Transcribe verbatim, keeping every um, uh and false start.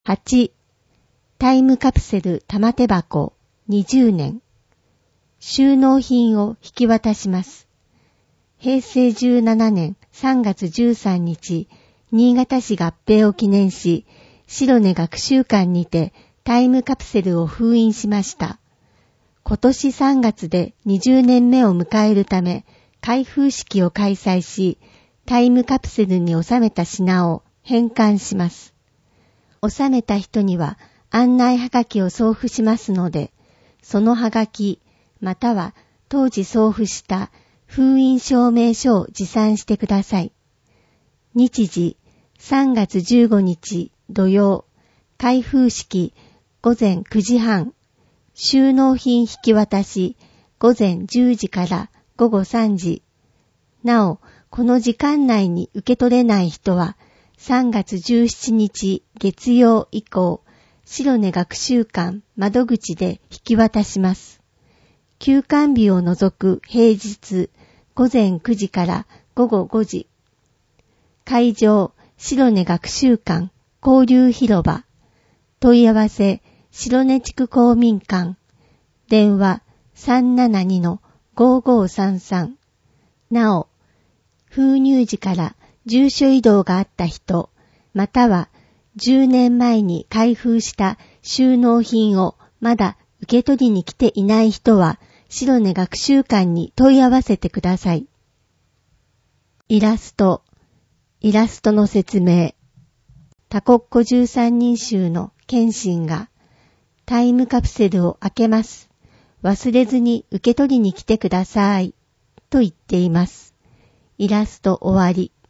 はち. タイムカプセル玉手箱にじゅうねん。収納品を引き渡します。へいせいじゅうななねんさんがつじゅうさんにち、新潟市合併を記念し、白根学習館にてタイムカプセルを封印しました。今年さんがつでにじゅうねんめを迎えるため、開封式を開催し、タイムカプセルに収めた品を返還します。収めた人には案内はがきを送付しますので、そのはがき、または当時送付した封印証明書を持参してください。日時さんがつじゅうごにち土曜、開封式ごぜんくじはん、収納品引き渡しごぜんじゅうじからごごさんじ。なお、この時間内に受け取れない人は、さんがつじゅうしちにち月曜以降、白根学習館窓口で引き渡します。休館日を除く平日ごぜんくじからごごごじ。会場、白根学習館交流広場。問い合わせ、白根地区公民館。電話 さんななにのごーごーさんさん。なお、封入時から住所移動があった人、またはじゅうねんまえに開封した収納品をまだ受け取りに来ていない人は、白根学習館に問い合わせてください。イラスト、イラストの説明。タコッコじゅうさんにん衆の謙信が、タイムカプセルを開けます。忘れずに受け取りに来てください。と言っています。イラスト終わり。